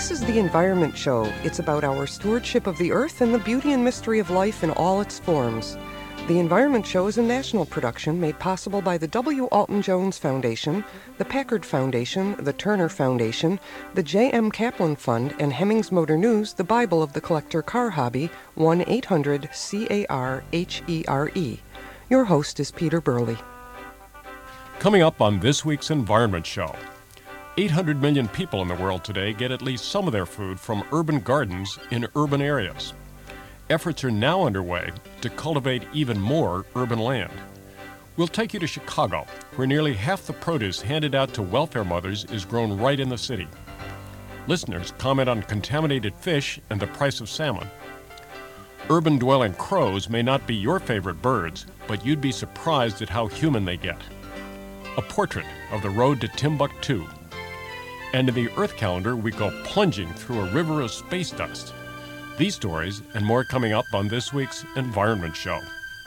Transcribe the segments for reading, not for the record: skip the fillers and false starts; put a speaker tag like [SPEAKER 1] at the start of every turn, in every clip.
[SPEAKER 1] This is the Environment Show. It's about our stewardship of the earth and the beauty and mystery of life in all its forms. The Environment Show is a national production made possible by the W. Alton Jones Foundation, the Packard Foundation, the Turner Foundation, the J.M. Kaplan Fund, and Hemmings Motor News, the Bible of the collector car hobby, 1-800-CAR-HERE. Your host is Peter Burley.
[SPEAKER 2] Coming up on this week's Environment Show, 800 million people in the world today get at least some of their food from urban gardens in urban areas. Efforts are now underway to cultivate even more urban land. We'll take you to Chicago, where nearly half the produce handed out to welfare mothers is grown right in the city. Listeners comment on contaminated fish and the price of salmon. Urban-dwelling crows may not be your favorite birds, but you'd be surprised at how human they get. A portrait of the road to Timbuktu. And in the Earth calendar, we go plunging through a river of space dust. These stories and more coming up on this week's Environment Show.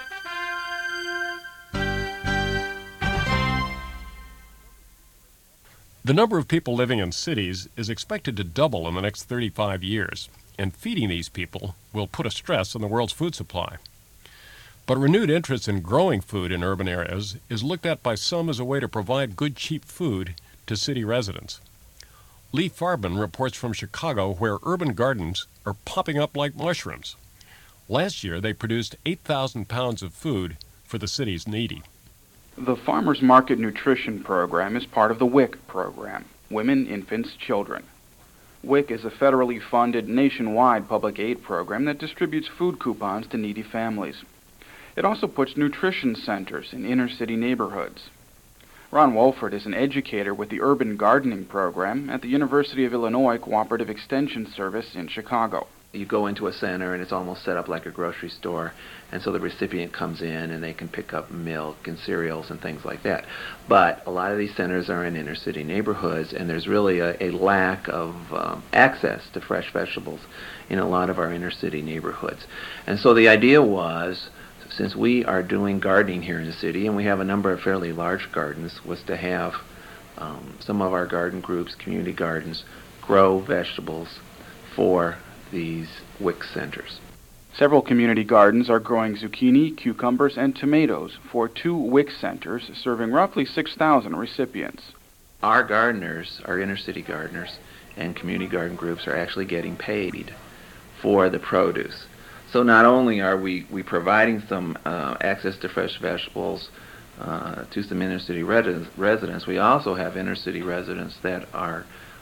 [SPEAKER 2] The number of people living in cities is expected to double in the next 35 years, and feeding these people will put a stress on the world's food supply. But renewed interest in growing food in urban areas is looked at by some as a way to provide good, cheap food to city residents. Lee Farbin reports from Chicago, where urban gardens are popping up like mushrooms. Last year, they produced 8,000 pounds of food for the city's needy.
[SPEAKER 3] The Farmers Market Nutrition Program is part of the WIC program, Women, Infants, Children. WIC is a federally funded nationwide public aid program that distributes food coupons to needy families. It also puts nutrition centers in inner-city neighborhoods. Ron Wolford is an educator with the Urban Gardening Program at the University of Illinois Cooperative Extension Service in Chicago.
[SPEAKER 4] You go into a center and it's almost set up like a grocery store, and so the recipient comes in and they can pick up milk and cereals and things like that. But a lot of these centers are in inner city neighborhoods, and there's really a lack of access to fresh vegetables in a lot of our inner city neighborhoods. And so the idea was, since we are doing gardening here in the city, and we have a number of fairly large gardens, was to have some of our garden groups, community gardens, grow vegetables for these WIC centers.
[SPEAKER 3] Several community gardens are growing zucchini, cucumbers, and tomatoes for 2 WIC centers serving roughly 6,000 recipients.
[SPEAKER 4] Our gardeners, our inner city gardeners, and community garden groups are actually getting paid for the produce. So not only are we providing some access to fresh vegetables to some inner city residents, we also have inner city residents that are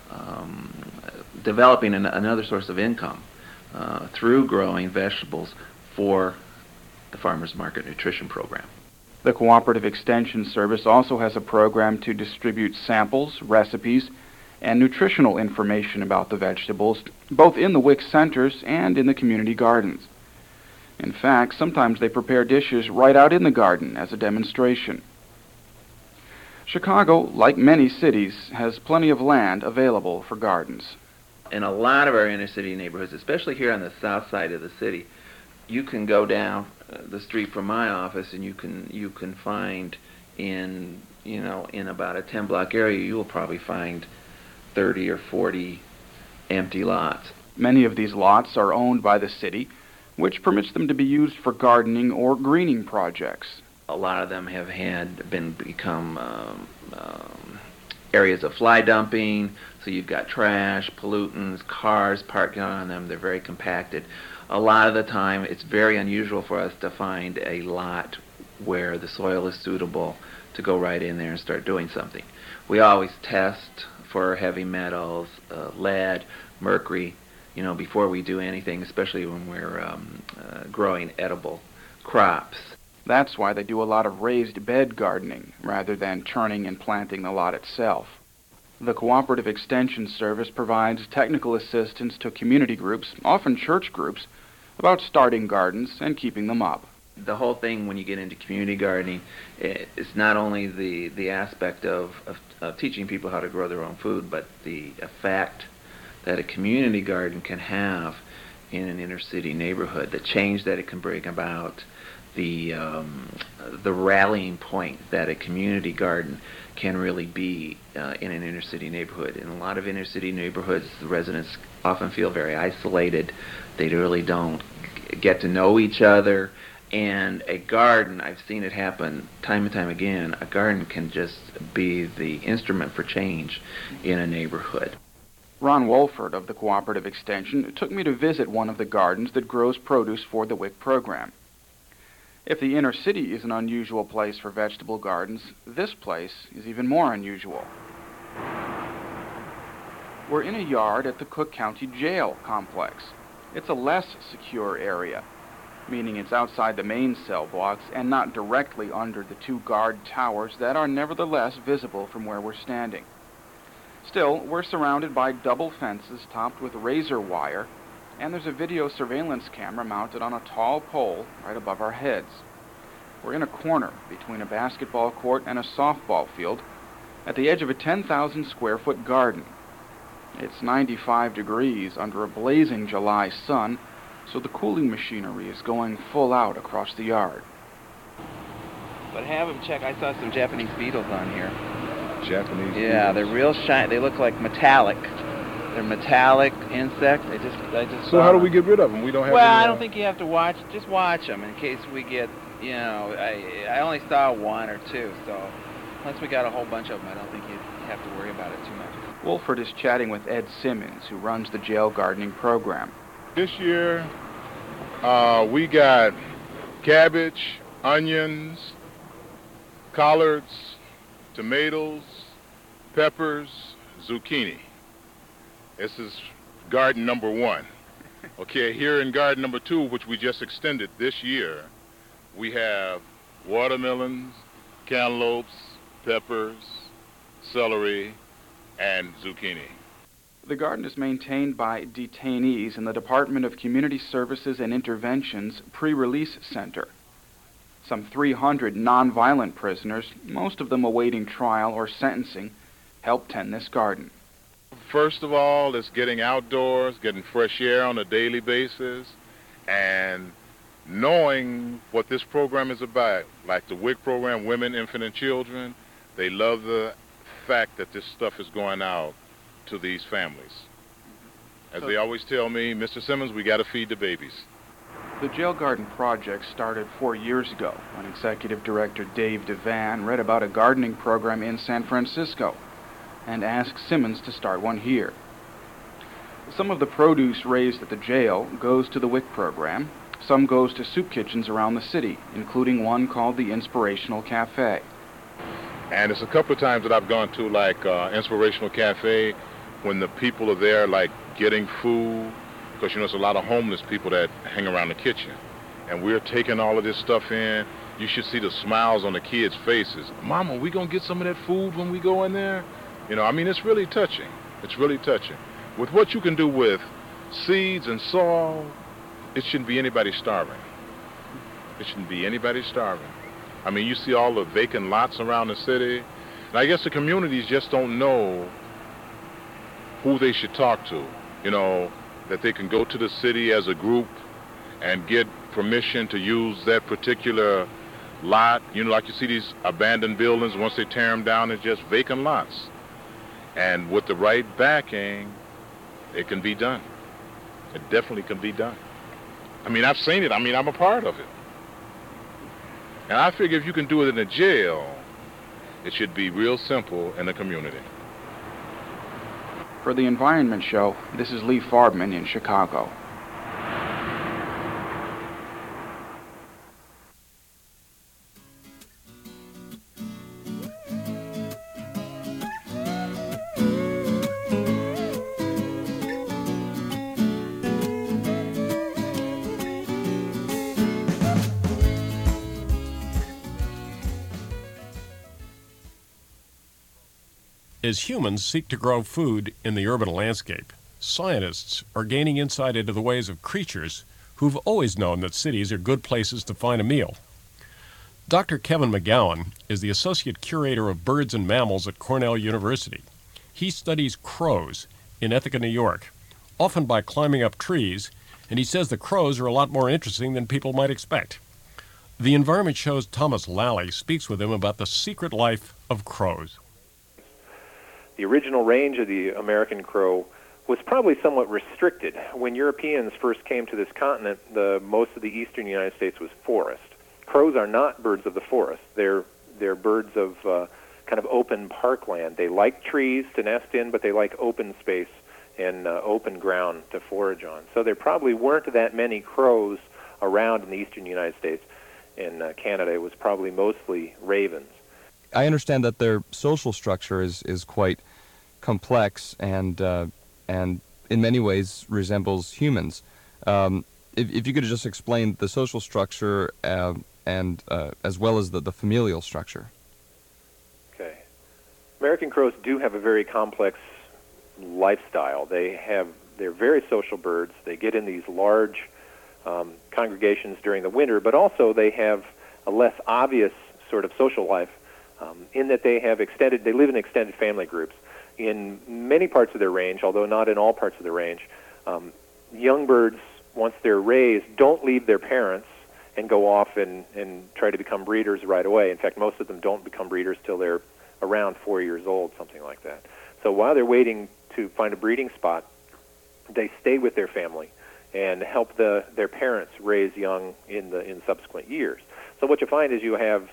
[SPEAKER 4] developing another source of income through growing vegetables for the Farmers Market Nutrition Program.
[SPEAKER 3] The Cooperative Extension Service also has a program to distribute samples, recipes, and nutritional information about the vegetables, both in the WIC centers and in the community gardens. In fact, sometimes they prepare dishes right out in the garden as a demonstration. Chicago, like many cities, has plenty of land available for gardens.
[SPEAKER 4] In a lot of our inner city neighborhoods, especially here on the south side of the city, you can go down the street from my office and you can find in about a 10-block area, you will probably find 30 or 40 empty lots.
[SPEAKER 3] Many of these lots are owned by the city, which permits them to be used for gardening or greening projects.
[SPEAKER 4] A lot of them have become areas of fly dumping, so you've got trash, pollutants, cars parked on them. They're very compacted. A lot of the time, it's very unusual for us to find a lot where the soil is suitable to go right in there and start doing something. We always test for heavy metals, lead, mercury, before we do anything, especially when we're growing edible crops.
[SPEAKER 3] That's why they do a lot of raised bed gardening rather than turning and planting the lot itself. The Cooperative Extension Service provides technical assistance to community groups, often church groups, about starting gardens and keeping them up.
[SPEAKER 4] The whole thing when you get into community gardening is not only the aspect of teaching people how to grow their own food, but the effect that a community garden can have in an inner city neighborhood, the change that it can bring about, the rallying point that a community garden can really be in an inner city neighborhood. In a lot of inner city neighborhoods, the residents often feel very isolated. They really don't get to know each other. And a garden, I've seen it happen time and time again, a garden can just be the instrument for change in a neighborhood.
[SPEAKER 3] Ron Wolford of the Cooperative Extension took me to visit one of the gardens that grows produce for the WIC program. If the inner city is an unusual place for vegetable gardens, this place is even more unusual. We're in a yard at the Cook County Jail complex. It's a less secure area, meaning it's outside the main cell blocks and not directly under the two guard towers that are nevertheless visible from where we're standing. Still, we're surrounded by double fences topped with razor wire, and there's a video surveillance camera mounted on a tall pole right above our heads. We're in a corner between a basketball court and a softball field at the edge of a 10,000 square foot garden. It's 95 degrees under a blazing July sun, so the cooling machinery is going full out across the yard. But have them check, I saw some Japanese beetles on here.
[SPEAKER 5] Japanese beetles?
[SPEAKER 3] Yeah, they're real shiny. They look like metallic. They're metallic insects. I just
[SPEAKER 5] So how do we get rid of them? We don't have
[SPEAKER 3] Well,
[SPEAKER 5] any,
[SPEAKER 3] I don't think you have to watch. Just watch them in case we get, I only saw one or two, so once we got a whole bunch of them, I don't think you have to worry about it too much. Wolford is chatting with Ed Simmons, who runs the jail gardening program.
[SPEAKER 5] This year, we got cabbage, onions, collards, tomatoes, peppers, zucchini. This is garden number 1. Okay, here in garden number 2, which we just extended this year, we have watermelons, cantaloupes, peppers, celery, and zucchini.
[SPEAKER 3] The garden is maintained by detainees in the Department of Community Services and Intervention's Pre-Release Center. Some 300 nonviolent prisoners, most of them awaiting trial or sentencing, help tend this garden.
[SPEAKER 5] First of all, it's getting outdoors, getting fresh air on a daily basis, and knowing what this program is about. Like the WIC program, Women, Infant, and Children, they love the fact that this stuff is going out to these families. As they always tell me, Mr. Simmons, we got to feed the babies.
[SPEAKER 3] The Jail Garden project started 4 years ago when Executive Director Dave Devan read about a gardening program in San Francisco and asked Simmons to start one here. Some of the produce raised at the jail goes to the WIC program. Some goes to soup kitchens around the city, including one called the Inspirational Cafe.
[SPEAKER 5] And it's a couple of times that I've gone to, like, Inspirational Cafe, when the people are there, like, getting food, because, there's a lot of homeless people that hang around the kitchen. And we're taking all of this stuff in. You should see the smiles on the kids' faces. Mama, we gonna get some of that food when we go in there? It's really touching. It's really touching. With what you can do with seeds and soil, it shouldn't be anybody starving. It shouldn't be anybody starving. You see all the vacant lots around the city. And I guess the communities just don't know who they should talk to. That they can go to the city as a group and get permission to use that particular lot. Like you see these abandoned buildings, once they tear them down, it's just vacant lots. And with the right backing, it can be done. It definitely can be done. I've seen it. I'm a part of it. And I figure if you can do it in a jail, it should be real simple in the community.
[SPEAKER 3] For the Environment Show, this is Lee Farbman in Chicago.
[SPEAKER 2] As humans seek to grow food in the urban landscape, scientists are gaining insight into the ways of creatures who've always known that cities are good places to find a meal. Dr. Kevin McGowan is the Associate Curator of Birds and Mammals at Cornell University. He studies crows in Ithaca, New York, often by climbing up trees, and he says the crows are a lot more interesting than people might expect. The Environment Show's Thomas Lally speaks with him about the secret life of crows.
[SPEAKER 6] The original range of the American crow was probably somewhat restricted. When Europeans first came to this continent, most of the eastern United States was forest. Crows are not birds of the forest. They're birds of kind of open parkland. They like trees to nest in, but they like open space and open ground to forage on. So there probably weren't that many crows around in the eastern United States. In Canada, it was probably mostly ravens.
[SPEAKER 7] I understand that their social structure is quite complex and in many ways resembles humans. If you could just explain the social structure and as well as the familial structure.
[SPEAKER 6] Okay. American crows do have a very complex lifestyle. They're very social birds. They get in these large congregations during the winter, but also they have a less obvious sort of social life in that they live in extended family groups. In many parts of their range, although not in all parts of the range, young birds, once they're raised, don't leave their parents and go off and try to become breeders right away. In fact, most of them don't become breeders till they're around 4 years old, something like that. So while they're waiting to find a breeding spot, they stay with their family and help their parents raise young in subsequent years. So what you find is you have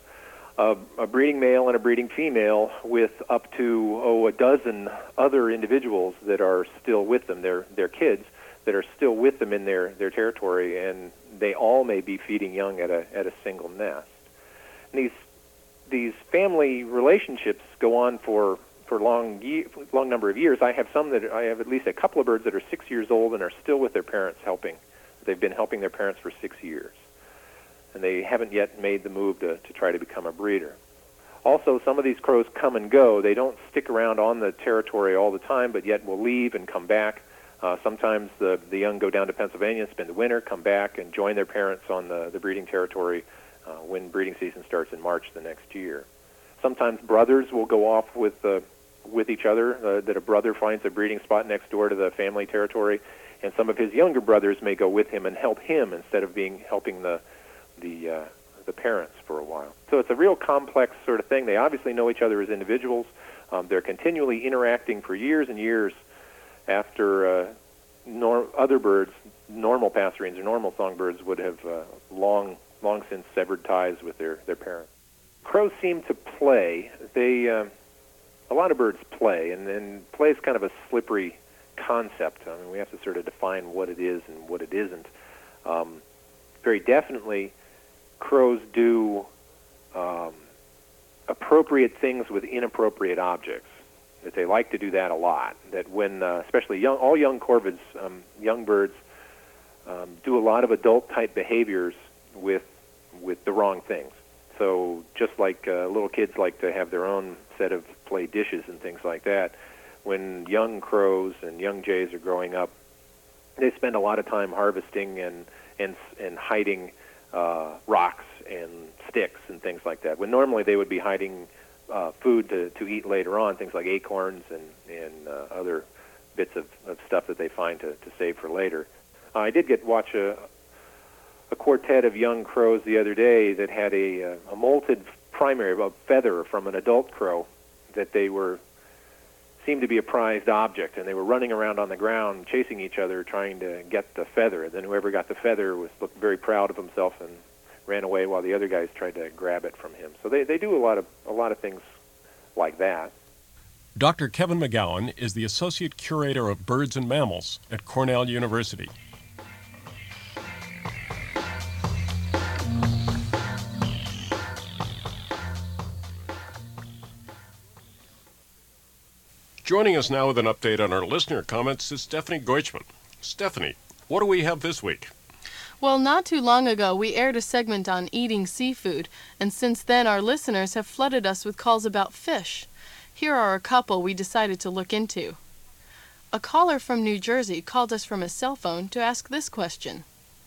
[SPEAKER 6] a breeding male and a breeding female with up to a dozen other individuals that are still with them, their kids that are still with them in their territory, and they all may be feeding young at a single nest. And these family relationships go on for long number of years. I have at least a couple of birds that are 6 years old and are still with their parents helping. They've been helping their parents for 6 years, and they haven't yet made the move to try to become a breeder. Also, some of these crows come and go. They don't stick around on the territory all the time, but yet will leave and come back. Sometimes the young go down to Pennsylvania, spend the winter, come back and join their parents on the breeding territory when breeding season starts in March the next year. Sometimes brothers will go off with each other, that a brother finds a breeding spot next door to the family territory, and some of his younger brothers may go with him and help him instead of helping the parents for a while. So it's a real complex sort of thing. They obviously know each other as individuals. They're continually interacting for years and years after other birds, normal passerines or normal songbirds, would have long since severed ties with their parents. Crows seem to play. A lot of birds play, and play is kind of a slippery concept. I mean, we have to sort of define what it is and what it isn't. Very definitely, crows do appropriate things with inappropriate objects. That they like to do that a lot. That when, especially all young corvids, young birds, do a lot of adult-type behaviors with the wrong things. So just like little kids like to have their own set of play dishes and things like that, when young crows and young jays are growing up, they spend a lot of time harvesting and hiding rocks and sticks and things like that, when normally they would be hiding food to eat later on, things like acorns and other bits of stuff that they find to save for later. I did watch a quartet of young crows the other day that had a molted primary, a feather from an adult crow, that seemed to be a prized object, and they were running around on the ground chasing each other trying to get the feather. And then whoever got the feather looked very proud of himself and ran away while the other guys tried to grab it from him. So they do a lot of things like that.
[SPEAKER 2] Dr. Kevin McGowan is the Associate Curator of Birds and Mammals at Cornell University. Joining us now with an update on our listener comments is Stephanie Goichman. Stephanie, what do we have this week?
[SPEAKER 8] Well, not too long ago, we aired a segment on eating seafood, and since then our listeners have flooded us with calls about fish. Here are a couple we decided to look into. A caller from New Jersey called us from a cell phone to ask this question.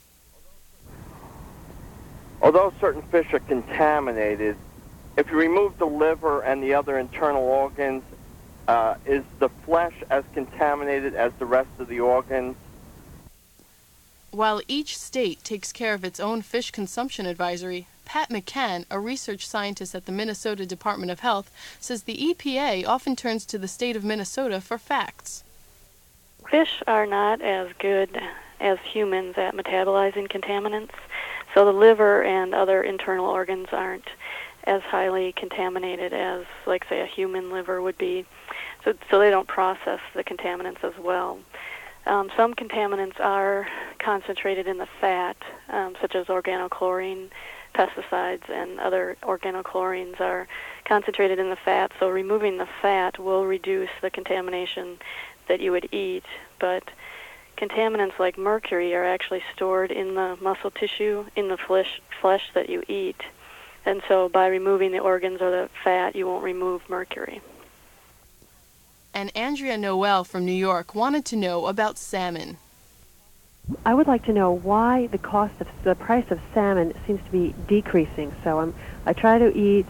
[SPEAKER 9] Although certain fish are contaminated, if you remove the liver and the other internal organs, is the flesh as contaminated as the rest of the organs?
[SPEAKER 8] While each state takes care of its own fish consumption advisory, Pat McCann, a research scientist at the Minnesota Department of Health, says the EPA often turns to the state of Minnesota for facts.
[SPEAKER 10] Fish are not as good as humans at metabolizing contaminants, so the liver and other internal organs aren't as highly contaminated as, like, say, a human liver would be. So they don't process the contaminants as well. Some contaminants are concentrated in the fat, such as organochlorine. Pesticides and other organochlorines are concentrated in the fat, so removing the fat will reduce the contamination that you would eat. But contaminants like mercury are actually stored in the muscle tissue, in the flesh that you eat. And so by removing the organs or the fat, you won't remove mercury.
[SPEAKER 8] And Andrea Noel from New York wanted to know about salmon.
[SPEAKER 11] I would like to know why the price of salmon seems to be decreasing. So I try to eat,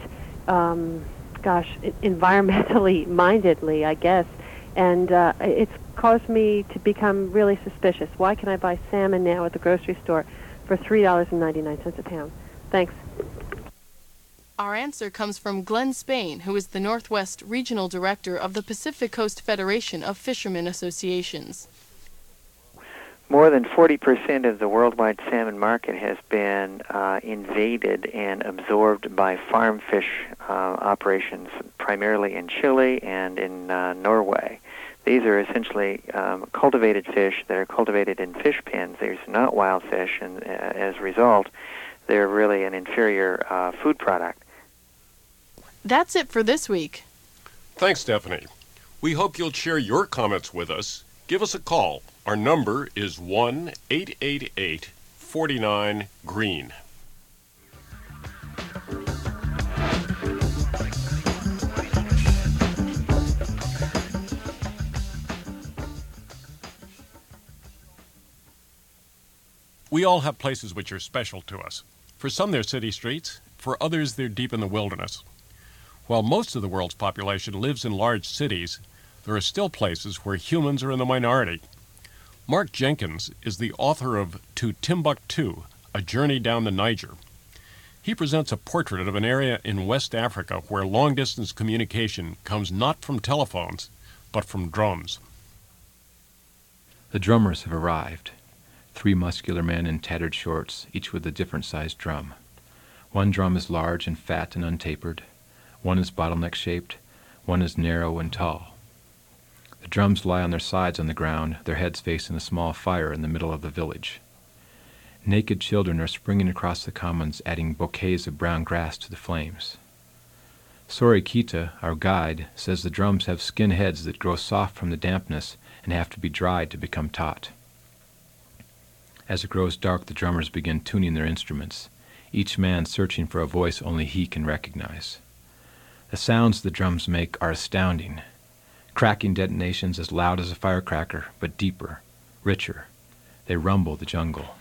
[SPEAKER 11] environmentally mindedly, I guess, and it's caused me to become really suspicious. Why can I buy salmon now at the grocery store for $3.99 a pound? Thanks.
[SPEAKER 8] Our answer comes from Glenn Spain, who is the Northwest Regional Director of the Pacific Coast Federation of Fishermen Associations.
[SPEAKER 12] More than 40% of the worldwide salmon market has been invaded and absorbed by farm fish operations, primarily in Chile and in Norway. These are essentially cultivated fish that are cultivated in fish pens. These are not wild fish, and as a result, they're really an inferior food product.
[SPEAKER 8] That's it for this week.
[SPEAKER 2] Thanks, Stephanie. We hope you'll share your comments with us. Give us a call. Our number is 1-888-49-GREEN. We all have places which are special to us. For some, they're city streets. For others, they're deep in the wilderness. While most of the world's population lives in large cities, there are still places where humans are in the minority. Mark Jenkins is the author of To Timbuktu, A Journey Down the Niger. He presents a portrait of an area in West Africa where long-distance communication comes not from telephones, but from drums.
[SPEAKER 13] The drummers have arrived. 3 muscular men in tattered shorts, each with a different-sized drum. One drum is large and fat and untapered. One is bottleneck-shaped. One is narrow and tall. The drums lie on their sides on the ground, their heads facing a small fire in the middle of the village. Naked children are springing across the commons, adding bouquets of brown grass to the flames. Sori Kita, our guide, says the drums have skin heads that grow soft from the dampness and have to be dried to become taut. As it grows dark, the drummers begin tuning their instruments, each man searching for a voice only he can recognize. The sounds the drums make are astounding. Cracking detonations as loud as a firecracker, but deeper, richer. They rumble the jungle.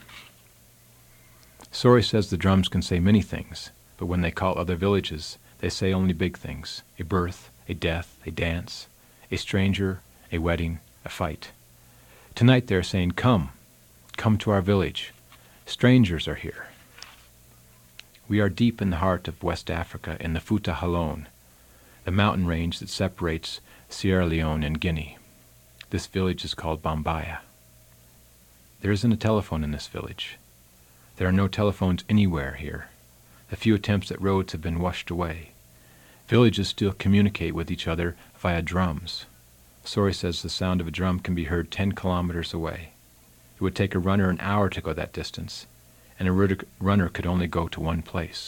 [SPEAKER 13] Sori says the drums can say many things, but when they call other villages, they say only big things: a birth, a death, a dance, a stranger, a wedding, a fight. Tonight they're saying, "Come, come to our village. Strangers are here." We are deep in the heart of West Africa, in the Fouta Halone, the mountain range that separates Sierra Leone and Guinea. This village is called Bambaya. There isn't a telephone in this village. There are no telephones anywhere here. The few attempts at roads have been washed away. Villages still communicate with each other via drums. Sori says the sound of a drum can be heard 10 kilometers away. It would take a runner an hour to go that distance, and a runner could only go to one place.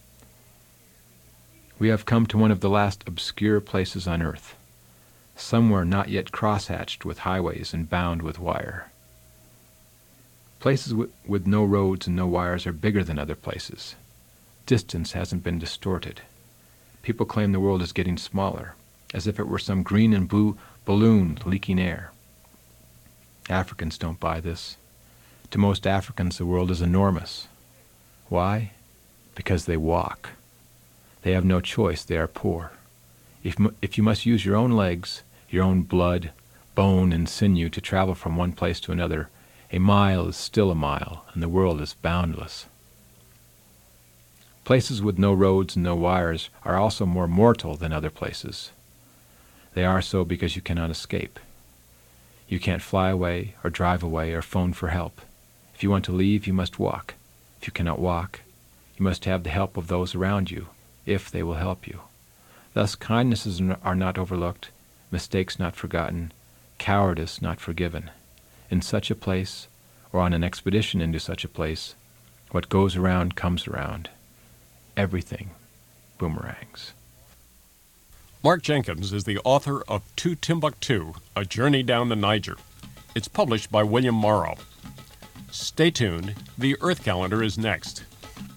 [SPEAKER 13] We have come to one of the last obscure places on earth, somewhere not yet crosshatched with highways and bound with wire. Places with no roads and no wires are bigger than other places. Distance hasn't been distorted. People claim the world is getting smaller, as if it were some green and blue balloon leaking air. Africans don't buy this. To most Africans, the world is enormous. Why? Because they walk. They have no choice. They are poor. If you must use your own legs, your own blood, bone, and sinew to travel from one place to another, a mile is still a mile, and the world is boundless. Places with no roads and no wires are also more mortal than other places. They are so because you cannot escape. You can't fly away or drive away or phone for help. If you want to leave, you must walk. If you cannot walk, you must have the help of those around you, if they will help you. Thus, kindnesses are not overlooked, mistakes not forgotten, cowardice not forgiven. In such a place, or on an expedition into such a place, what goes around comes around. Everything boomerangs.
[SPEAKER 2] Mark Jenkins is the author of To Timbuktu, A Journey Down the Niger. It's published by William Morrow. Stay tuned. The Earth Calendar is next.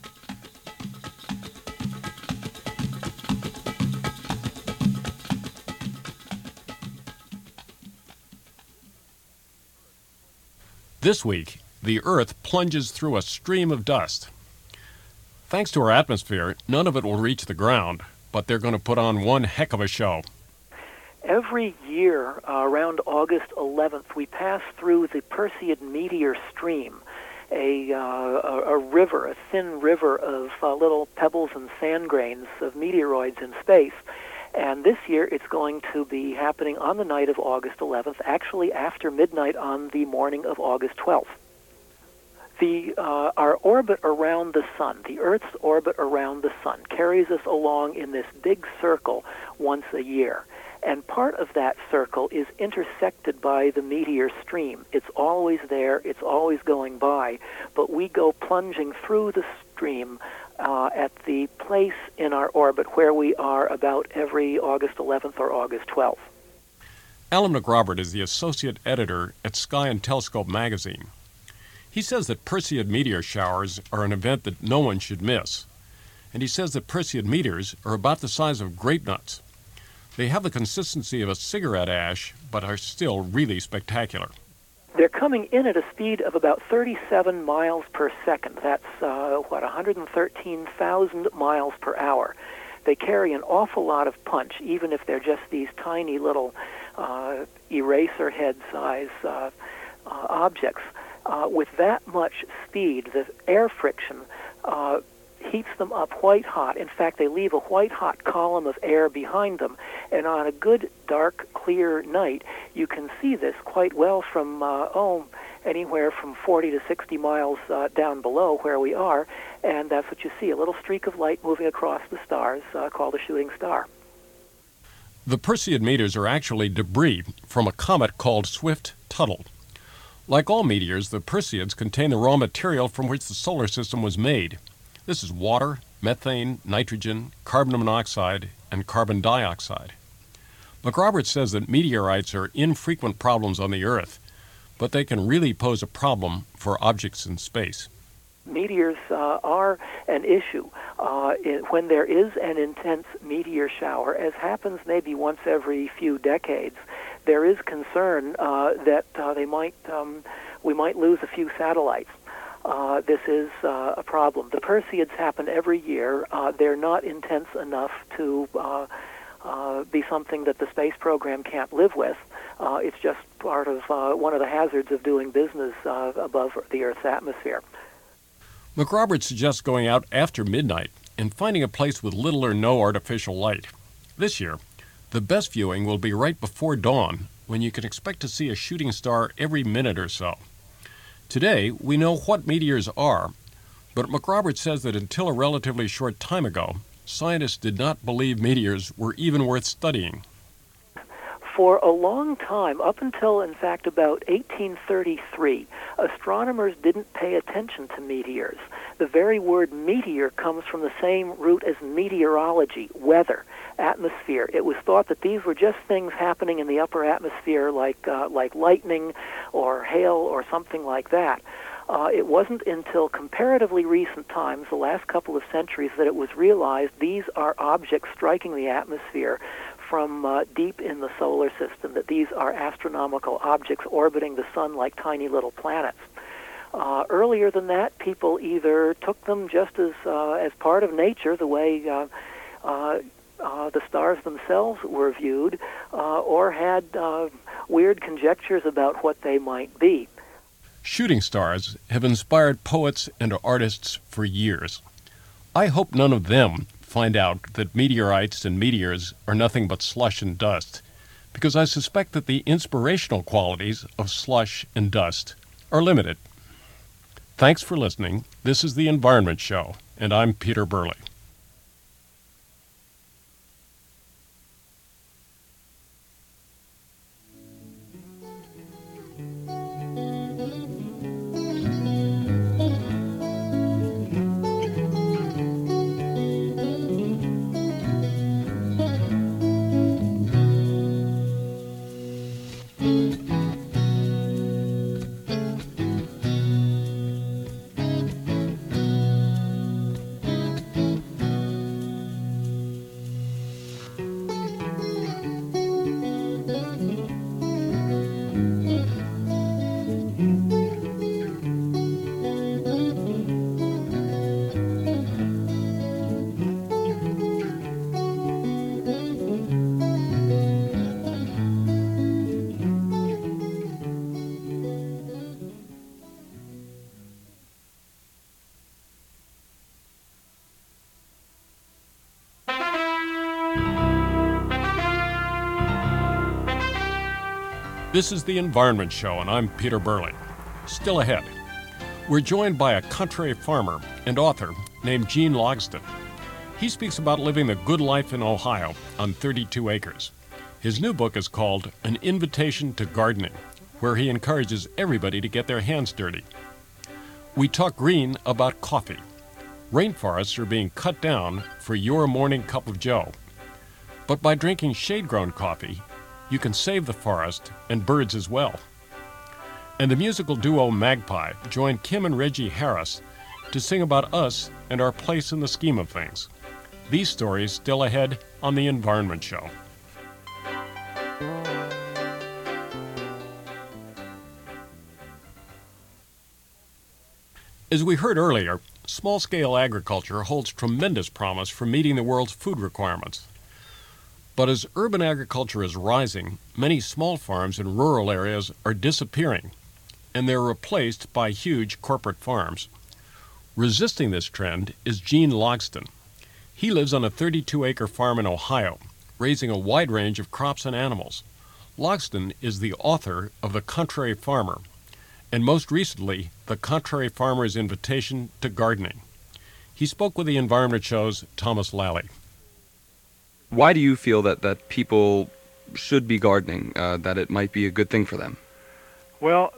[SPEAKER 2] This week, the Earth plunges through a stream of dust. Thanks to our atmosphere, none of it will reach the ground, but they're going to put on one heck of a show.
[SPEAKER 14] Every year, around August 11th, we pass through the Perseid meteor stream, a river, a thin river of little pebbles and sand grains of meteoroids in space. And this year, it's going to be happening on the night of August 11th, actually after midnight on the morning of August 12th. Our orbit around the sun, the Earth's orbit around the sun, carries us along in this big circle once a year. And part of that circle is intersected by the meteor stream. It's always there, it's always going by, but we go plunging through the stream at the place in our orbit where we are about every August 11th or August 12th.
[SPEAKER 2] Alan McRobert is the associate editor at Sky and Telescope magazine. He says that Perseid meteor showers are an event that no one should miss. And he says that Perseid meteors are about the size of grape nuts. They have the consistency of a cigarette ash, but are still really spectacular.
[SPEAKER 14] They're coming in at a speed of about 37 miles per second. That's, 113,000 miles per hour. They carry an awful lot of punch, even if they're just these tiny little eraser head size objects. With that much speed, the air friction heats them up white hot. In fact, they leave a white hot column of air behind them. And on a good, dark, clear night, you can see this quite well from, anywhere from 40 to 60 miles down below where we are. And that's what you see, a little streak of light moving across the stars called a shooting star.
[SPEAKER 2] The Perseid meteors are actually debris from a comet called Swift-Tuttle. Like all meteors, the Perseids contain the raw material from which the solar system was made. This is water, methane, nitrogen, carbon monoxide, and carbon dioxide. McRobert says that meteorites are infrequent problems on the Earth, but they can really pose a problem for objects in space.
[SPEAKER 14] Meteors are an issue. When there is an intense meteor shower, as happens maybe once every few decades, there is concern that we might lose a few satellites. This is a problem. The Perseids happen every year. They're not intense enough to be something that the space program can't live with. It's just part of one of the hazards of doing business above the Earth's atmosphere.
[SPEAKER 2] McRobert suggests going out after midnight and finding a place with little or no artificial light. This year, the best viewing will be right before dawn, when you can expect to see a shooting star every minute or so. Today, we know what meteors are, but McRobert says that until a relatively short time ago, scientists did not believe meteors were even worth studying.
[SPEAKER 14] For a long time, up until, in fact, about 1833, astronomers didn't pay attention to meteors. The very word meteor comes from the same root as meteorology, weather, atmosphere. It was thought that these were just things happening in the upper atmosphere like lightning or hail or something like that. It wasn't until comparatively recent times, the last couple of centuries, that it was realized these are objects striking the atmosphere from deep in the solar system, that these are astronomical objects orbiting the sun like tiny little planets. Earlier than that, people either took them just as part of nature, the way the stars themselves were viewed, or had weird conjectures about what they might be.
[SPEAKER 2] Shooting stars have inspired poets and artists for years. I hope none of them find out that meteorites and meteors are nothing but slush and dust, because I suspect that the inspirational qualities of slush and dust are limited. Thanks for listening. This is The Environment Show, and I'm Peter Burley. This is The Environment Show, and I'm Peter Burley. Still ahead, we're joined by a country farmer and author named Gene Logsdon. He speaks about living the good life in Ohio on 32 acres. His new book is called An Invitation to Gardening, where he encourages everybody to get their hands dirty. We talk green about coffee. Rainforests are being cut down for your morning cup of joe. But by drinking shade-grown coffee, you can save the forest and birds as well. And the musical duo Magpie joined Kim and Reggie Harris to sing about us and our place in the scheme of things. These stories still ahead on The Environment Show. As we heard earlier, small-scale agriculture holds tremendous promise for meeting the world's food requirements. But as urban agriculture is rising, many small farms in rural areas are disappearing, and they're replaced by huge corporate farms. Resisting this trend is Gene Logsdon. He lives on a 32-acre farm in Ohio, raising a wide range of crops and animals. Logsdon is the author of The Contrary Farmer, and most recently, The Contrary Farmer's Invitation to Gardening. He spoke with The Environment Show's Thomas Lally.
[SPEAKER 7] Why do you feel that people should be gardening, that it might be a good thing for them?
[SPEAKER 15] Well,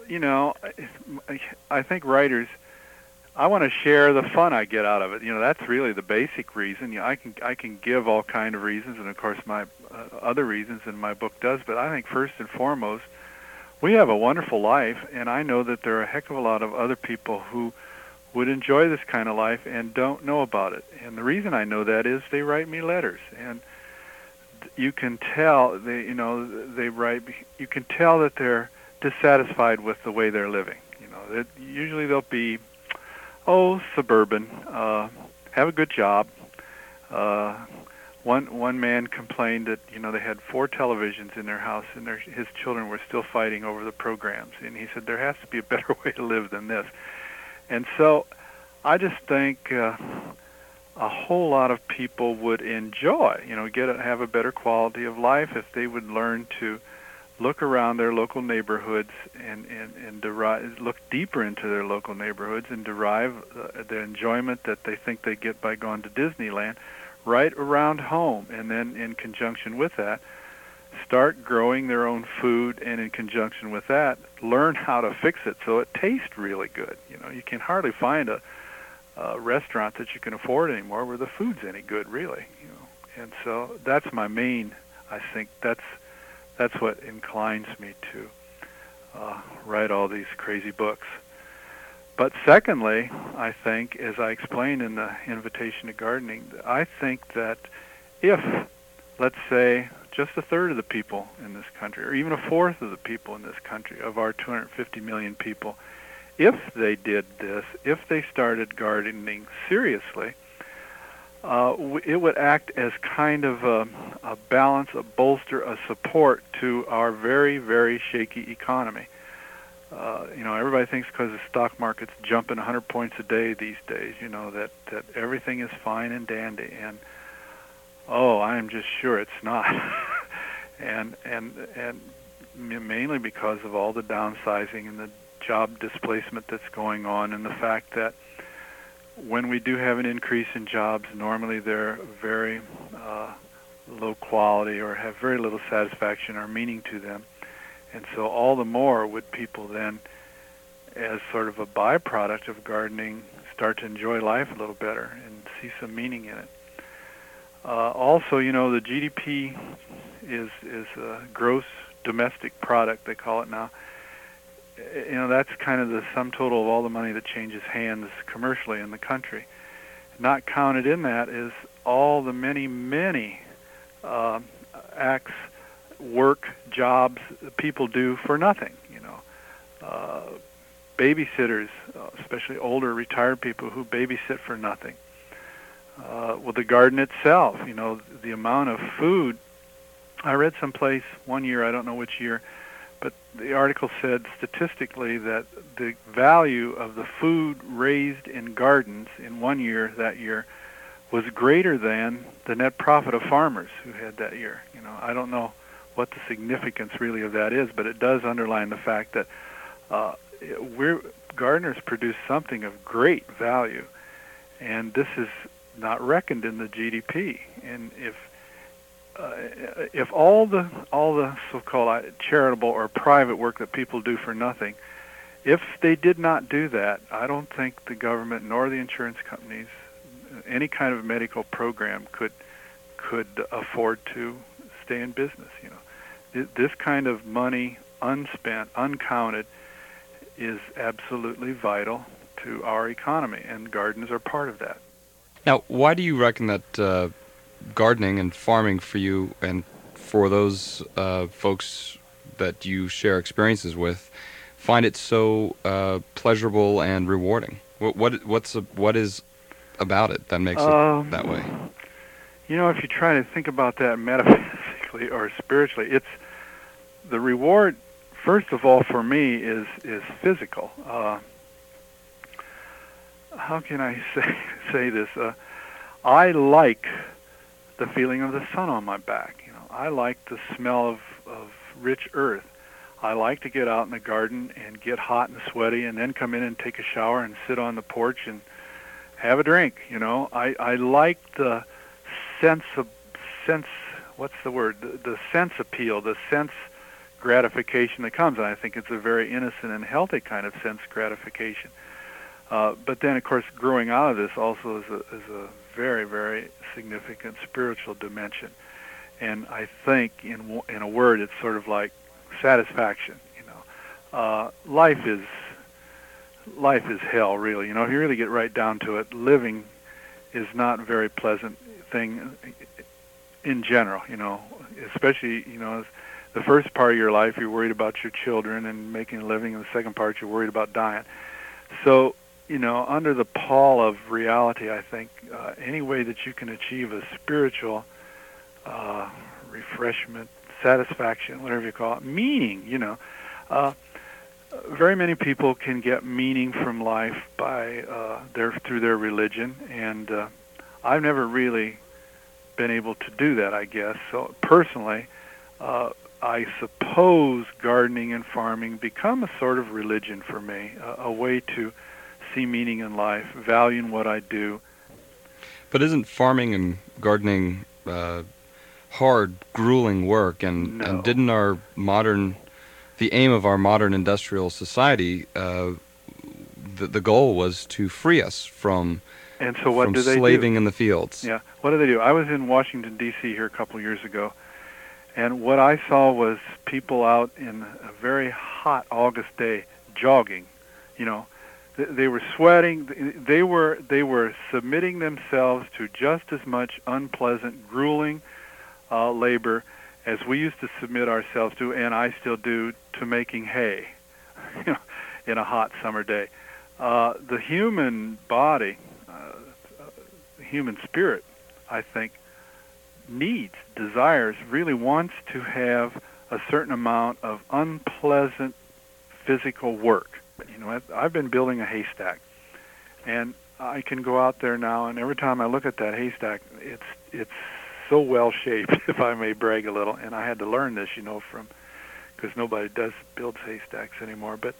[SPEAKER 15] I think writers, I want to share the fun I get out of it. That's really the basic reason. I can give all kind of reasons, and of course my other reasons in my book does, but I think first and foremost, we have a wonderful life, and I know that there are a heck of a lot of other people who would enjoy this kind of life and don't know about it. And the reason I know that is they write me letters, and you can tell they write. You can tell that they're dissatisfied with the way they're living. Usually they'll be, suburban, have a good job. One man complained that they had 4 televisions in their house, and his children were still fighting over the programs. And he said there has to be a better way to live than this. And so, I just think a whole lot of people would enjoy, have a better quality of life if they would learn to look around their local neighborhoods and look deeper into their local neighborhoods and derive the enjoyment that they think they get by going to Disneyland right around home. And then in conjunction with that, start growing their own food, and in conjunction with that, learn how to fix it so it tastes really good. You can hardly find a restaurant that you can afford anymore where the food's any good, really. And so that's my main. I think that's what inclines me to write all these crazy books. But secondly, I think, as I explained in the Invitation to Gardening, I think that if, let's say, just a third of the people in this country, or even a fourth of the people in this country, of our 250 million people, if they did this, if they started gardening seriously, it would act as kind of a balance, a bolster, a support to our very, very shaky economy. Everybody thinks because the stock market's jumping 100 points a day these days, that everything is fine and dandy. And I am just sure it's not. and mainly because of all the downsizing and the job displacement that's going on, and the fact that when we do have an increase in jobs, normally they're very low quality or have very little satisfaction or meaning to them. And so all the more would people then, as sort of a byproduct of gardening, start to enjoy life a little better and see some meaning in it. Also, the GDP is a gross domestic product, they call it now. That's kind of the sum total of all the money that changes hands commercially in the country. Not counted in that is all the many, many acts, work, jobs people do for nothing. Babysitters, especially older retired people who babysit for nothing. The garden itself, the amount of food. I read someplace one year, I don't know which year, but the article said statistically that the value of the food raised in gardens in one year that year was greater than the net profit of farmers who had that year. I don't know what the significance really of that is, but it does underline the fact that gardeners produce something of great value, and this is not reckoned in the GDP. And if all the so-called charitable or private work that people do for nothing, if they did not do that, I don't think the government nor the insurance companies, any kind of medical program could afford to stay in business. This kind of money, unspent, uncounted, is absolutely vital to our economy, and gardens are part of that.
[SPEAKER 7] Now, why do you reckon that gardening and farming for you and for those folks that you share experiences with find it so pleasurable and rewarding? What is about it that makes it that way?
[SPEAKER 15] If you try to think about that metaphysically or spiritually, it's the reward. First of all, for me, is physical. How can I say this? I like the feeling of the sun on my back. I like the smell of rich earth. I like to get out in the garden and get hot and sweaty, and then come in and take a shower and sit on the porch and have a drink. I like the sense appeal, the sense gratification that comes, and I think it's a very innocent and healthy kind of sense gratification. But then, of course, growing out of this also is a very, very significant spiritual dimension. And I think, in a word, it's sort of like satisfaction. Life is hell, really. If you really get right down to it, living is not a very pleasant thing in general. Especially the first part of your life, you're worried about your children and making a living, and the second part, you're worried about dying. So, under the pall of reality, I think any way that you can achieve a spiritual refreshment, satisfaction, whatever you call it, meaning, very many people can get meaning from life by through their religion, and I've never really been able to do that, I guess. So personally, I suppose gardening and farming become a sort of religion for me, a way to see meaning in life, valuing what I do.
[SPEAKER 7] But isn't farming and gardening hard, grueling work? And,
[SPEAKER 15] No.
[SPEAKER 7] and didn't the aim of our modern industrial society, the goal was to free us from
[SPEAKER 15] And so what do they
[SPEAKER 7] slaving
[SPEAKER 15] do?
[SPEAKER 7] in the fields?
[SPEAKER 15] Yeah, what do they do? I was in Washington, D.C. here a couple of years ago, and what I saw was people out in a very hot August day jogging. They were sweating. They were submitting themselves to just as much unpleasant, grueling labor as we used to submit ourselves to, and I still do, to making hay in a hot summer day. The human body, the human spirit, I think, desires, really wants to have a certain amount of unpleasant physical work. I've been building a haystack, and I can go out there now, and every time I look at that haystack, it's so well shaped, if I may brag a little. And I had to learn this, because nobody builds haystacks anymore. But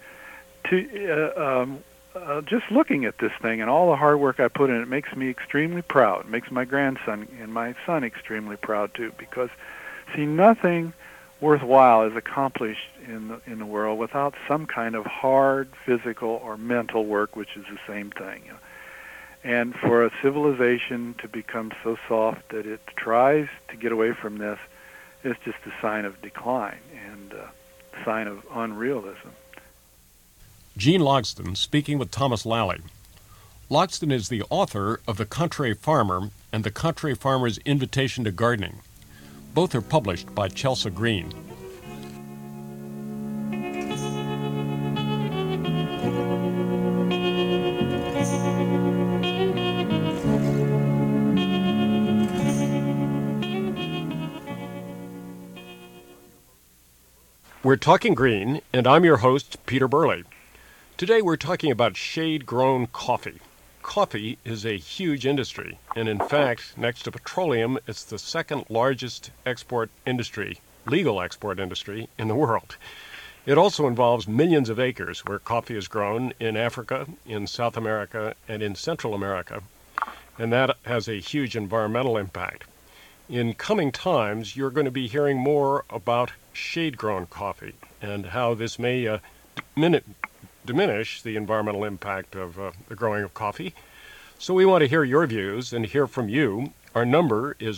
[SPEAKER 15] just looking at this thing and all the hard work I put in, it makes me extremely proud. It makes my grandson and my son extremely proud too, because see, nothing worthwhile is accomplished in the world without some kind of hard physical or mental work, which is the same thing. And for a civilization to become so soft that it tries to get away from this, it's just a sign of decline and a sign of unrealism.
[SPEAKER 2] Gene Logsdon speaking with Thomas Lally. Logsdon is the author of The Country Farmer and The Country Farmer's Invitation to Gardening. Both are published by Chelsea Green. We're talking green, and I'm your host, Peter Burley. Today we're talking about shade-grown coffee. Coffee is a huge industry, and in fact, next to petroleum, it's the second largest export industry, legal export industry, in the world. It also involves millions of acres where coffee is grown in Africa, in South America, and in Central America, and that has a huge environmental impact. In coming times, you're going to be hearing more about shade-grown coffee and how this may diminish the environmental impact of the growing of coffee. So we want to hear your views and hear from you. Our number is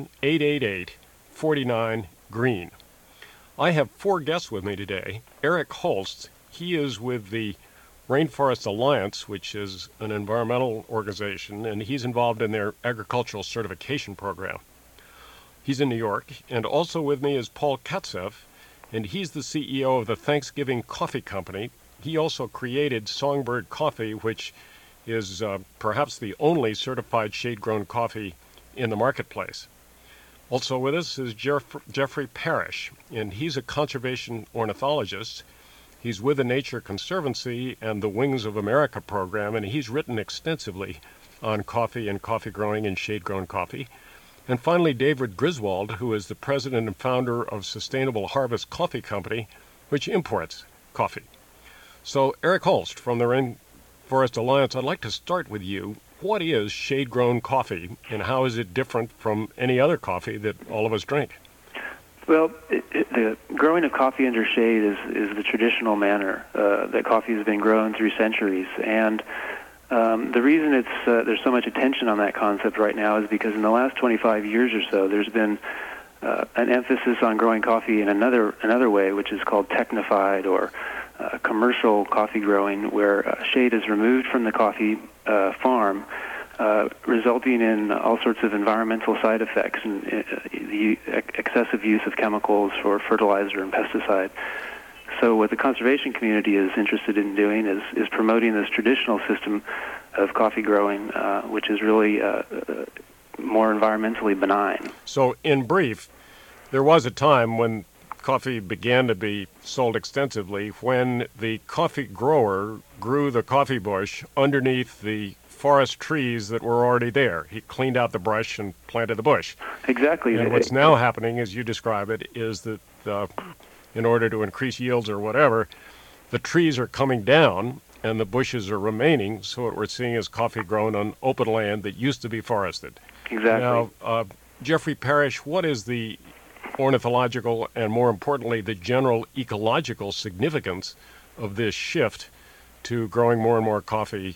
[SPEAKER 2] 1-888-49-GREEN. I have 4 guests with me today. Eric Holst, he is with the Rainforest Alliance, which is an environmental organization, and he's involved in their agricultural certification program. He's in New York. And also with me is Paul Katsev, and he's the CEO of the Thanksgiving Coffee Company. He also created Songbird Coffee, which is perhaps the only certified shade-grown coffee in the marketplace. Also with us is Jeffrey Parrish, and he's a conservation ornithologist. He's with the Nature Conservancy and the Wings of America program, and he's written extensively on coffee and coffee growing and shade-grown coffee. And finally, David Griswold, who is the president and founder of Sustainable Harvest Coffee Company, which imports coffee. So, Eric Holst from the Rainforest Alliance, I'd like to start with you. What is shade-grown coffee, and how is it different from any other coffee that all of us drink?
[SPEAKER 16] Well, the growing of coffee under shade is the traditional manner that coffee has been grown through centuries. And the reason there's so much attention on that concept right now is because in the last 25 years or so, there's been an emphasis on growing coffee in another way, which is called technified or commercial coffee growing, where shade is removed from the coffee farm, resulting in all sorts of environmental side effects and the excessive use of chemicals for fertilizer and pesticide. So what the conservation community is interested in doing is promoting this traditional system of coffee growing, which is really more environmentally benign.
[SPEAKER 2] So in brief, there was a time when coffee began to be sold extensively when the coffee grower grew the coffee bush underneath the forest trees that were already there. He cleaned out the brush and planted the bush.
[SPEAKER 16] Exactly.
[SPEAKER 2] And what's now happening, as you describe it, is that in order to increase yields or whatever, the trees are coming down and the bushes are remaining, so what we're seeing is coffee grown on open land that used to be forested.
[SPEAKER 16] Exactly.
[SPEAKER 2] Now, Jeffrey Parrish, what is the ornithological and, more importantly, the general ecological significance of this shift to growing more and more coffee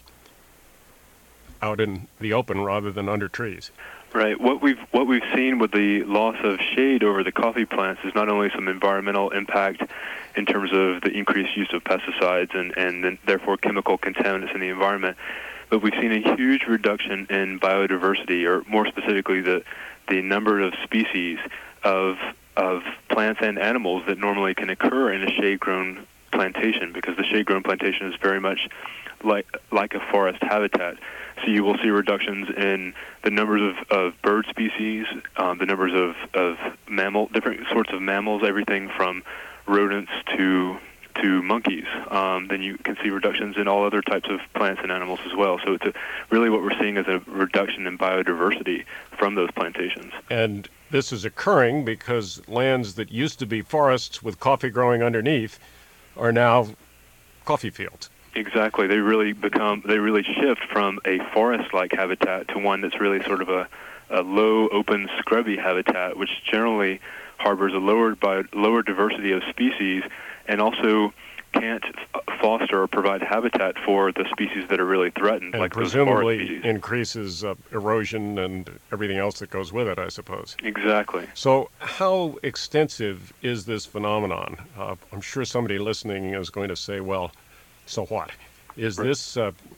[SPEAKER 2] out in the open rather than under trees?
[SPEAKER 17] Right. What we've seen with the loss of shade over the coffee plants is not only some environmental impact in terms of the increased use of pesticides and then therefore chemical contaminants in the environment, but we've seen a huge reduction in biodiversity, or more specifically the number of species of plants and animals that normally can occur in a shade-grown plantation, because the shade-grown plantation is very much like a forest habitat. So you will see reductions in the numbers of bird species, the numbers of different sorts of mammals, everything from rodents to to monkeys, then you can see reductions in all other types of plants and animals as well. So it's really what we're seeing is a reduction in biodiversity from those plantations.
[SPEAKER 2] And this is occurring because lands that used to be forests with coffee growing underneath are now coffee fields.
[SPEAKER 17] Exactly. They really shift from a forest-like habitat to one that's really sort of a low, open, scrubby habitat, which generally harbors a lower diversity of species, and also can't foster or provide habitat for the species that are really threatened,
[SPEAKER 2] and
[SPEAKER 17] like those forest
[SPEAKER 2] presumably
[SPEAKER 17] species.
[SPEAKER 2] Increases erosion and everything else that goes with it, I suppose.
[SPEAKER 17] Exactly.
[SPEAKER 2] So how extensive is this phenomenon? I'm sure somebody listening is going to say, well, so what? Is this,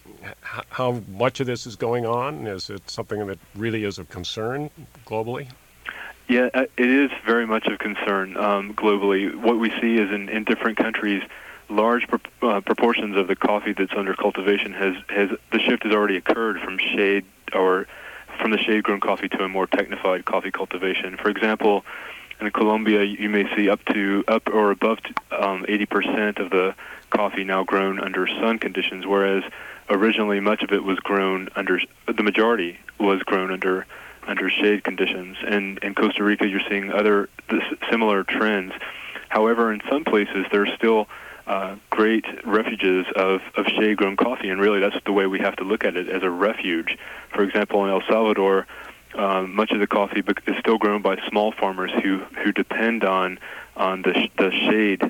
[SPEAKER 2] how much of this is going on? Is it something that really is of concern globally?
[SPEAKER 17] Yeah, it is very much of concern globally. What we see is in different countries, large proportions of the coffee that's under cultivation the shift has already occurred from shade or from the shade-grown coffee to a more technified coffee cultivation. For example, in Colombia, you may see up or above 80% of the coffee now grown under sun conditions, whereas originally much of it was grown the majority was grown under shade conditions. And in Costa Rica, you're seeing similar trends. However, in some places, there's still great refuges of shade-grown coffee, and really that's the way we have to look at it, as a refuge. For example, in El Salvador, much of the coffee is still grown by small farmers who depend on the shade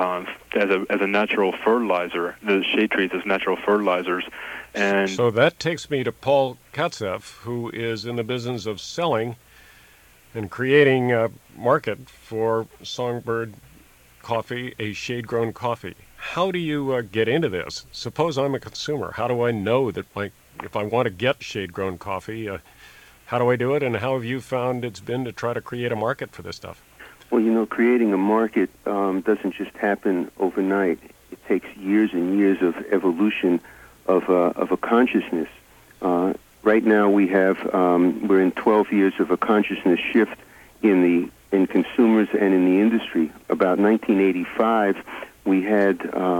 [SPEAKER 17] as a natural fertilizer, the shade trees as natural fertilizers. And
[SPEAKER 2] so that takes me to Paul Katzeff, who is in the business of selling and creating a market for Songbird coffee, a shade-grown coffee. How do you get into this? Suppose I'm a consumer. How do I know that if I want to get shade-grown coffee, how do I do it, and how have you found it's been to try to create a market for this stuff?
[SPEAKER 18] Well, creating a market doesn't just happen overnight. It takes years and years of evolution of a consciousness. Right now, we're in 12 years of a consciousness shift in consumers and in the industry. About 1985, we had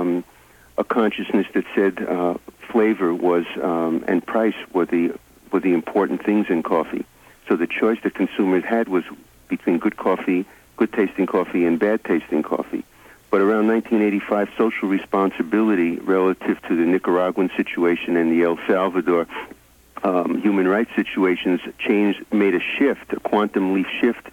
[SPEAKER 18] a consciousness that said flavor was and price were the important things in coffee. So the choice that consumers had was between good tasting coffee and bad tasting coffee. But around 1985, social responsibility relative to the Nicaraguan situation and the El Salvador human rights situations made a shift, a quantum leap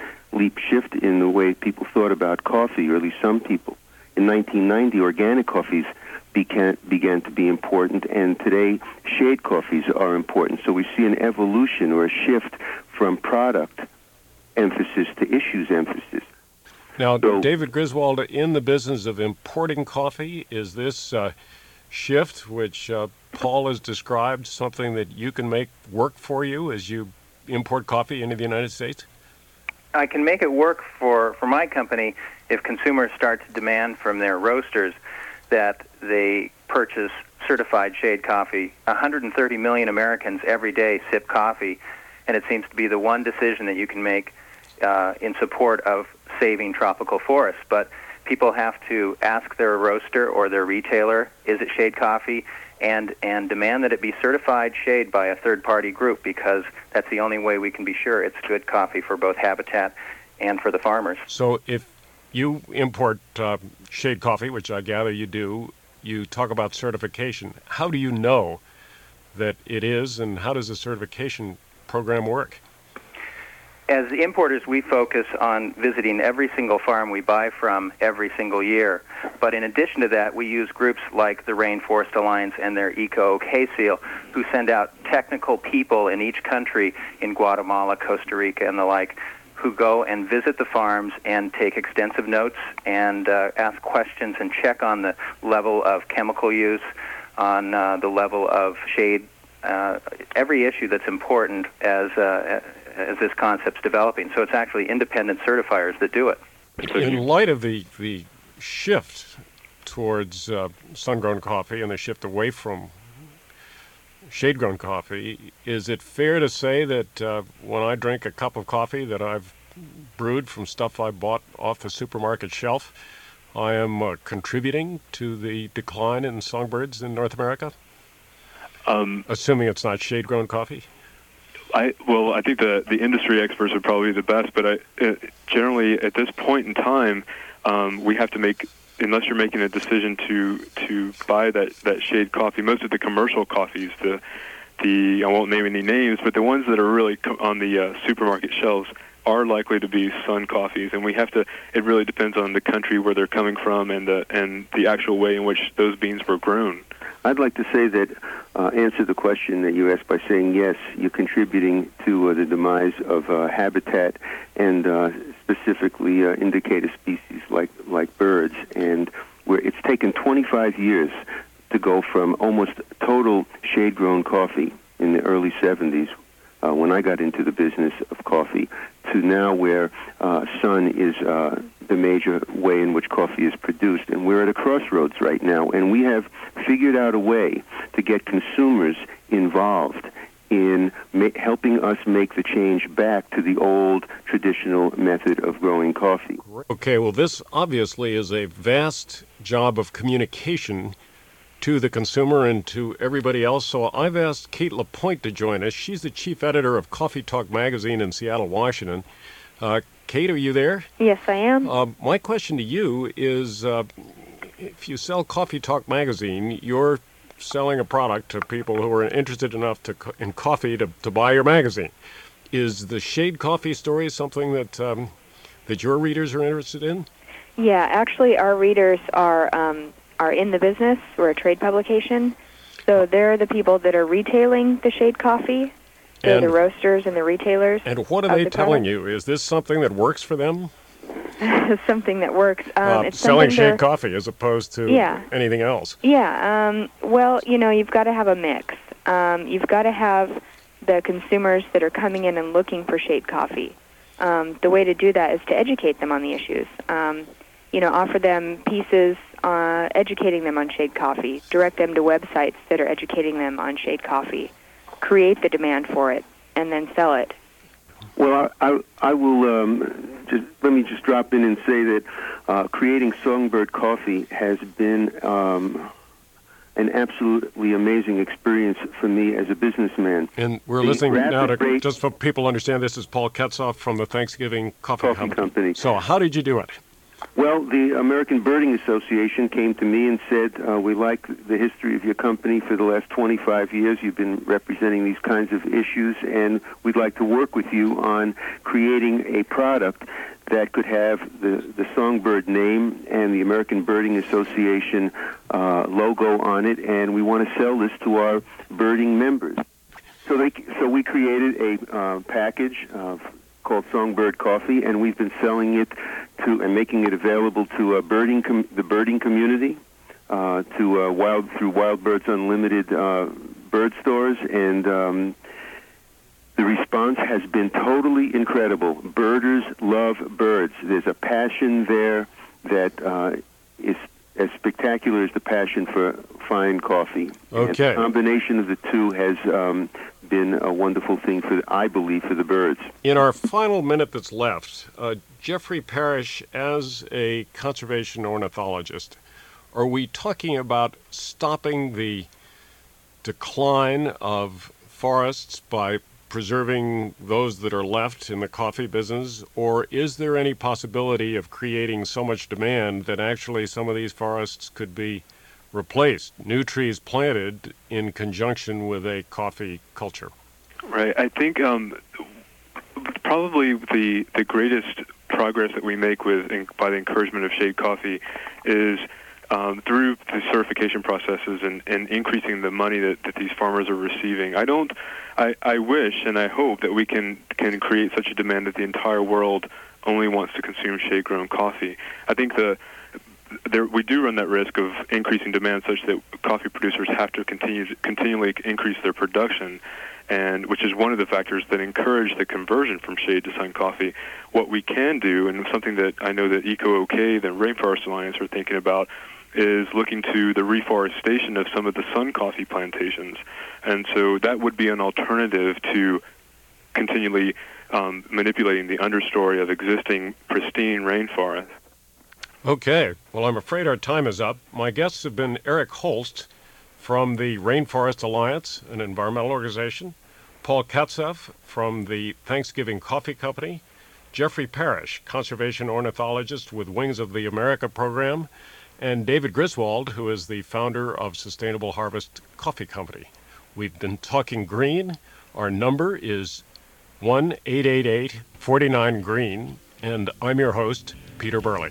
[SPEAKER 18] shift in the way people thought about coffee, or at least some people. In 1990, organic coffees began to be important, and today shade coffees are important. So we see an evolution or a shift from product emphasis to issues emphasis.
[SPEAKER 2] Now, David Griswold, in the business of importing coffee, is this shift, which Paul has described, something that you can make work for you as you import coffee into the United States?
[SPEAKER 12] I can make it work for my company if consumers start to demand from their roasters that they purchase certified shade coffee. 130 million Americans every day sip coffee, and it seems to be the one decision that you can make in support of saving tropical forests. But people have to ask their roaster or their retailer, is it shade coffee, and demand that it be certified shade by a third-party group, because that's the only way we can be sure it's good coffee for both habitat and for the farmers.
[SPEAKER 2] So if you import shade coffee, which I gather you do, you talk about certification. How do you know that it is, and how does the certification program work?
[SPEAKER 12] As the importers, we focus on visiting every single farm we buy from every single year. But in addition to that, we use groups like the Rainforest Alliance and their Eco Oak Hay Seal, who send out technical people in each country, in Guatemala, Costa Rica, and the like, who go and visit the farms and take extensive notes and ask questions and check on the level of chemical use, on the level of shade, every issue that's important as this concept's developing. So it's actually independent certifiers that do it.
[SPEAKER 2] In light of the shift towards sun-grown coffee and the shift away from shade-grown coffee, is it fair to say that when I drink a cup of coffee that I've brewed from stuff I bought off the supermarket shelf, I am contributing to the decline in songbirds in North America? Assuming it's not shade-grown coffee?
[SPEAKER 17] I think the industry experts are probably the best, but generally at this point in time, we have to make, unless you're making a decision to buy that shade coffee, most of the commercial coffees, I won't name any names, but the ones that are really on the supermarket shelves are likely to be sun coffees, and we have to. It really depends on the country where they're coming from and the actual way in which those beans were grown.
[SPEAKER 18] I'd like to say that, answer the question that you asked by saying yes, you're contributing to the demise of habitat and specifically indicator species like birds. And it's taken 25 years to go from almost total shade-grown coffee in the early 70s, when I got into the business of coffee, to now where sun is the major way in which coffee is produced. And we're at a crossroads right now, and we have figured out a way to get consumers involved in helping us make the change back to the old traditional method of growing coffee.
[SPEAKER 2] Okay, well, this obviously is a vast job of communication to the consumer and to everybody else. So I've asked Kate Lapointe to join us. She's the chief editor of Coffee Talk magazine in Seattle, Washington. Kate, are you there?
[SPEAKER 19] Yes, I am.
[SPEAKER 2] My question to you is, if you sell Coffee Talk magazine, you're selling a product to people who are interested enough in coffee to buy your magazine. Is the shade coffee story something that your readers are interested in?
[SPEAKER 19] Yeah, actually, our readers are in the business. We're a trade publication, so they're the people that are retailing the shade coffee. They're the roasters and the retailers.
[SPEAKER 2] And what are they telling you? Is this something that works for them?
[SPEAKER 19] Something that works. It's
[SPEAKER 2] selling shade coffee as opposed to anything else.
[SPEAKER 19] Yeah. Well, you've got to have a mix. You've got to have the consumers that are coming in and looking for shade coffee. The way to do that is to educate them on the issues. Offer them pieces educating them on shade coffee, direct them to websites that are educating them on shade coffee, create the demand for it, and then sell it.
[SPEAKER 18] Well, I will let me just drop in and say that creating Songbird Coffee has been an absolutely amazing experience for me as a businessman.
[SPEAKER 2] And we're listening now to, just so people understand, this is Paul Ketzoff from the Thanksgiving Coffee Company. So how did you do it?
[SPEAKER 18] Well, the American Birding Association came to me and said, we like the history of your company. For the last 25 years, you've been representing these kinds of issues, and we'd like to work with you on creating a product that could have the Songbird name and the American Birding Association logo on it, and we want to sell this to our birding members. So we created a package called Songbird Coffee, and we've been selling it to and making it available to the birding community, through Wild Birds Unlimited bird stores, and the response has been totally incredible. Birders love birds. There's a passion there that is as spectacular as the passion for fine coffee.
[SPEAKER 2] Okay.
[SPEAKER 18] And the combination of the two has been a wonderful thing, I believe, for the birds.
[SPEAKER 2] In our final minute that's left, Jeffrey Parrish, as a conservation ornithologist, are we talking about stopping the decline of forests by preserving those that are left in the coffee business, or is there any possibility of creating so much demand that actually some of these forests could be replaced, new trees planted in conjunction with a coffee culture?
[SPEAKER 17] Right. I think probably the greatest progress that we make by the encouragement of shade coffee is through the certification processes and increasing the money that these farmers are receiving. I wish and I hope that we can create such a demand that the entire world only wants to consume shade-grown coffee. I think we do run that risk of increasing demand such that coffee producers have to continually increase their production, and which is one of the factors that encourage the conversion from shade to sun coffee. What we can do, and something that I know that EcoOK, the Rainforest Alliance, are thinking about, is looking to the reforestation of some of the sun coffee plantations. And so that would be an alternative to continually manipulating the understory of existing pristine rainforests.
[SPEAKER 2] Okay, well, I'm afraid our time is up. My guests have been Eric Holst from the Rainforest Alliance, an environmental organization, Paul Katzeff from the Thanksgiving Coffee Company, Jeffrey Parrish, conservation ornithologist with Wings of the America program, and David Griswold, who is the founder of Sustainable Harvest Coffee Company. We've been talking green. Our number is 1-888-49-GREEN, and I'm your host, Peter Burley.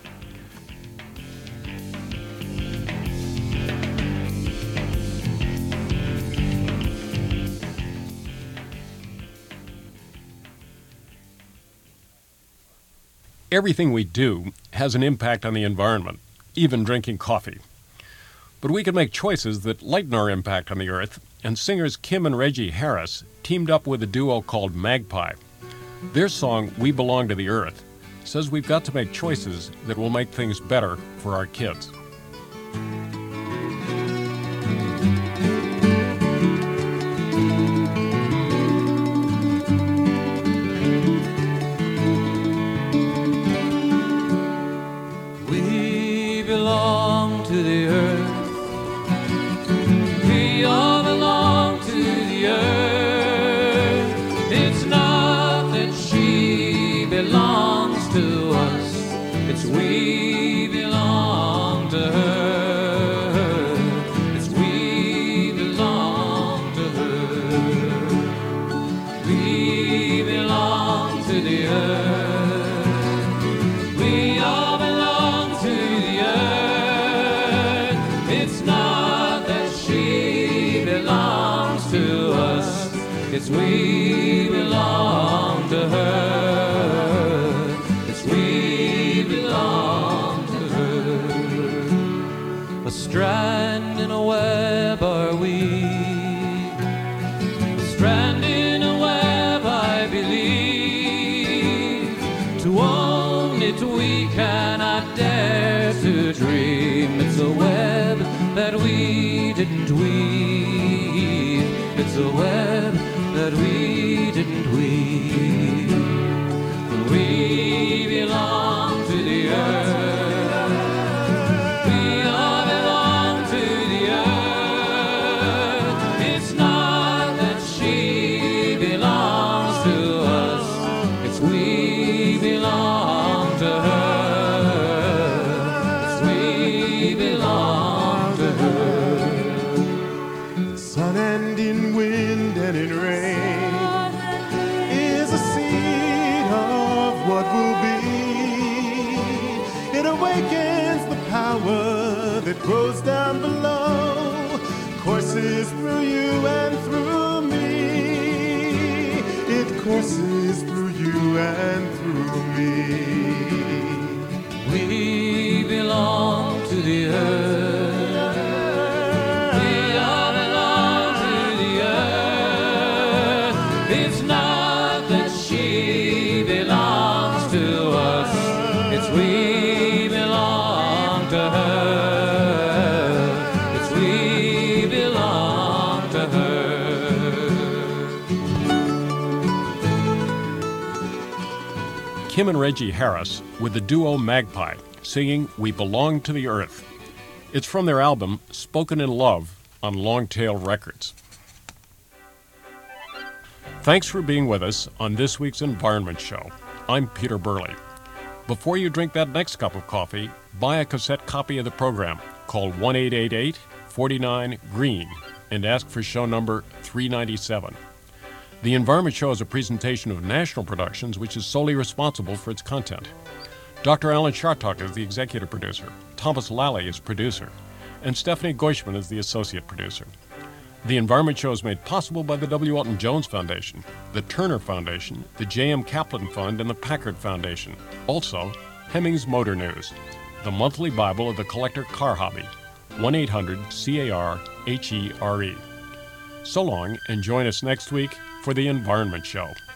[SPEAKER 2] Everything we do has an impact on the environment, even drinking coffee. But we can make choices that lighten our impact on the earth, and singers Kim and Reggie Harris teamed up with a duo called Magpie. Their song, We Belong to the Earth, says we've got to make choices that will make things better for our kids.
[SPEAKER 20] We belong to the earth. We all belong to the earth. It's not that she belongs to us. It's we belong to her. It's we belong to her. We belong to the earth. We all belong to the earth. It's not that she belongs to us. It's we belong to her. It's we belong to her. A strand in a web are we. A strand in a web, I believe. To own it we cannot dare to dream. It's a web that we didn't weave. It's a web that we didn't weave. We belong to the earth. We all belong to the earth. It's not that she belongs to us. It's we belong to her. It's we belong to her.
[SPEAKER 21] Sun and in wind and in rain is a seed of what will be. It awakens the power that grows down below, courses through you and through me. It courses through you and through me.
[SPEAKER 20] We belong to the earth. We all belong to the earth. It's not that she belongs to us. It's we belong to her. It's we belong to her.
[SPEAKER 2] Kim and Reggie Harris with the duo Magpie, singing We Belong to the Earth. It's from their album Spoken in Love on Longtail Records. Thanks for being with us on this week's Environment Show. I'm Peter Burley. Before you drink that next cup of coffee, buy a cassette copy of the program. Call 1-888-49-GREEN and ask for show number 397. The Environment Show is a presentation of National Productions, which is solely responsible for its content. Dr. Alan Chartock is the executive producer, Thomas Lally is producer, and Stephanie Goishman is the associate producer. The Environment Show is made possible by the W. Elton Jones Foundation, the Turner Foundation, the J.M. Kaplan Fund, and the Packard Foundation. Also, Hemmings Motor News, the monthly Bible of the collector car hobby, 1-800-CAR-HERE. So long, and join us next week for the Environment Show.